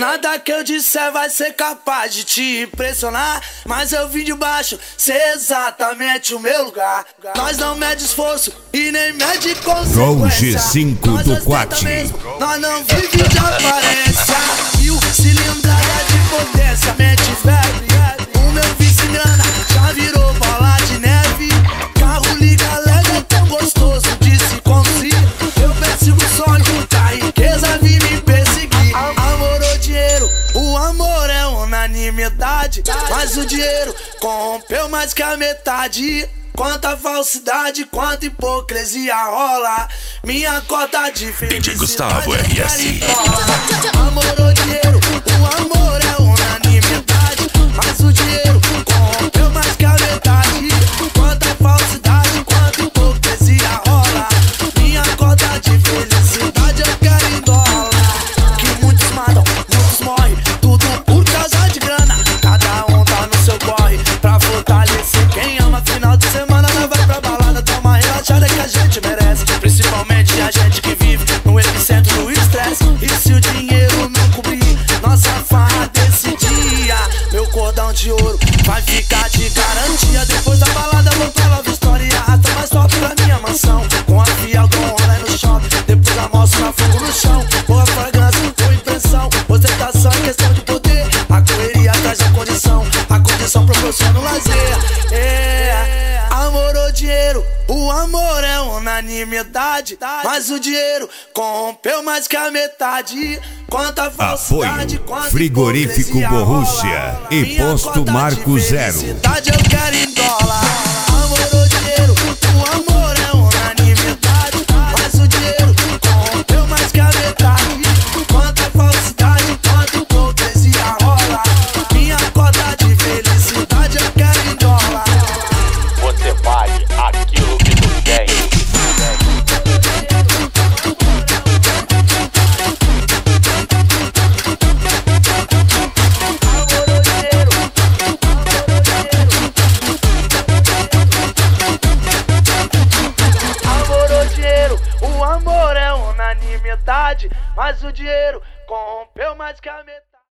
Nada que eu disser vai ser capaz de te impressionar, mas eu vim de baixo, cê é exatamente o meu lugar. Nós não mede esforço e nem mede consequência. Gol G5 do Quat. Nós não vive de aparência. 1000 cilindrada de potência, mente febre. O meu vice-grana já virou bola de neve. Carro liga leve, é tão gostoso de se conduzir. Eu persigo o sonho, a riqueza vem me perseguir. Amor ou dinheiro, o amor é unanimidade, mas o dinheiro corrompeu mais que a metade. Quanta falsidade, quanta hipocrisia rola. Minha cota de felicidade DJ Gustavo RS. Amor ou dinheiro, o amor é unanimidade, mas o dinheiro corrompeu mais que a metade. Quanta falsidade, quanta hipocrisia rola. Minha cota de felicidade eu quero em dólar. Que muitos matam, muitos morrem, tudo por causa de grana. Cada um tá no seu corre pra fortalecer quem ama. Final de semana nós vai pra balada, dá uma relaxada que a gente merece. Principalmente a gente que vive no epicentro do estresse. E se o dinheiro não cobrir nossa farra desse dia, meu cordão de ouro vai ficar de garantia. Depois da balada vou pra Love Story e arrasta mais top pra minha mansão. Com a fiel do rolê no shopping, depois almoço na fogo no chão. Boa fragrância, boa impressão, ostentação é questão de poder. A correria traz a condição proporciona o lazer. Amor ou dinheiro, o amor é unanimidade, mas o dinheiro corrompeu mais que a metade. Quanta falsidade, Apoio Frigorífico Borrússia e Posto Marco Zero. Eu quero em dólar. Amor ou dinheiro, o amor é unanimidade, mas o dinheiro corrompeu mais que a metade. Quanta falsidade, quanta hipocrisia rola. Minha cota de felicidade eu quero em dólar. Você vale aquilo que tu tem. Amor ou dinheiro, o amor é unanimidade, mas o dinheiro corrompeu mais que a metade.